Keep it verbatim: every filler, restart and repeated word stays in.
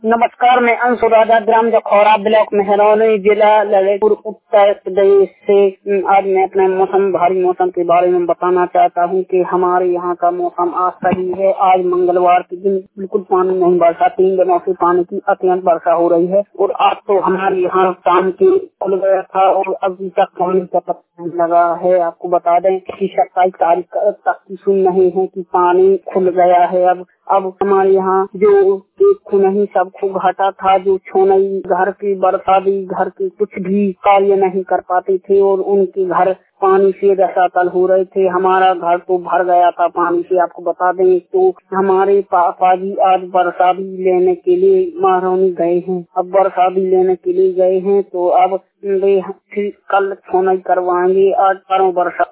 नमस्कार, मैं अंशु राजा, ग्राम जखौरा, ब्लॉक मेहरौली, जिला ललितपुर, उत्तर प्रदेश से। आज मैं अपने मौसम भारी मौसम के बारे में बताना चाहता हूं कि हमारे यहाँ का मौसम आज सही है। आज मंगलवार के दिन बिल्कुल पानी नहीं बरसा, तीन दिनों से पानी की अत्यंत वर्षा हो रही है और आज तो हमारे यहाँ शाम के खुल गया था और अभी तक पानी का पता नहीं लगा है। आपको बता दें कि सत्ताईस तारीख तक की सुन नहीं है कि पानी खुल गया है। अब अब हमारे यहाँ जो एक नहीं सब खूब घाटा था, जो छोनई घर की बरसा भी घर के कुछ भी कार्य नहीं कर पाते थे और उनके घर पानी से रसातल हो रहे थे। हमारा घर तो भर गया था पानी से। आपको बता दें तो हमारे पापा जी आज बरसा भी लेने के लिए महरौनी गए हैं। अब बरसा भी लेने के लिए गए हैं तो अब वे कल छोनई करवाएंगे। आज करो बरसा।